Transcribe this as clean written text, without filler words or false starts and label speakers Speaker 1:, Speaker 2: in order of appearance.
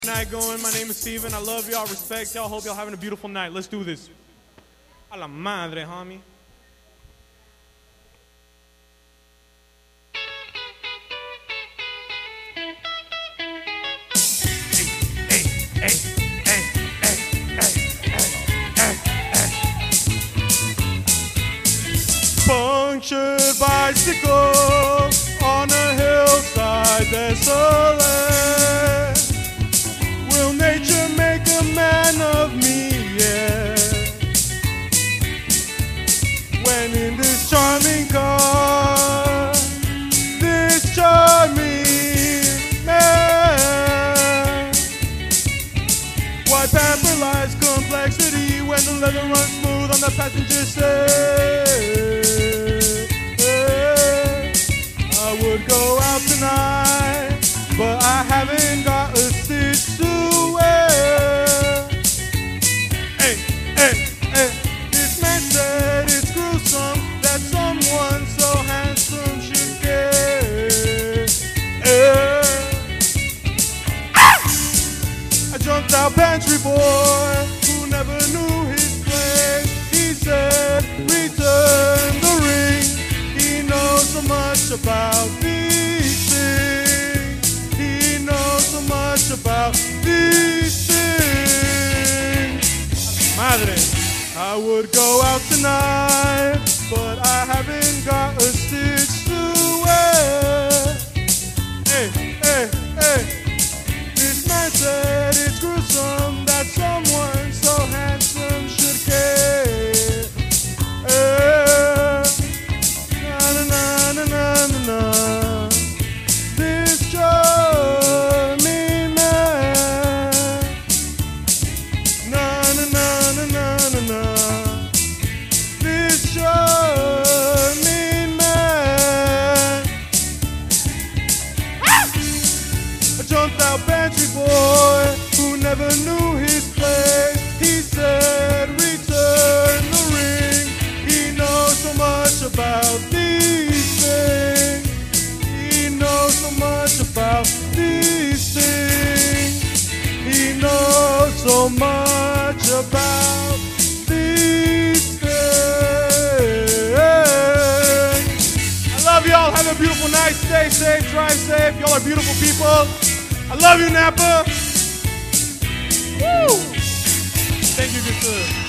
Speaker 1: Night going. My name is Steven. I love y'all, respect y'all. Hope y'all having a beautiful night. Let's do this. A la madre, homie. Punctured bicycle on a hillside desolate. Will nature make a man of me? Yeah. When in this charming car, this charming man. Why pamperize complexity when the leather runs smooth on the passenger seat? I would go out tonight, but I haven't got a stitch to wear. Hey, hey, hey. This man said it's gruesome that someone so handsome should care. I jumped out pantry boy who never knew his place. He said, return the ring. He knows so much about these things. He knows so much about these things. Madre, I would go out tonight, but I haven't got a stitch to wear. Hey, hey, hey. This man said it's gruesome that someone so handsome should care. Na na na na na na. This charming man. Na na na na na na na. This charming man. I jumped out pantry boy who never knew his place. He said, return the ring. He knows so much about these things. He knows so much about these things. He knows so much about these things. I love y'all. Have a beautiful night. Stay safe. Drive safe. Y'all are beautiful people. I love you, Napa. Woo! Thank you, good sir.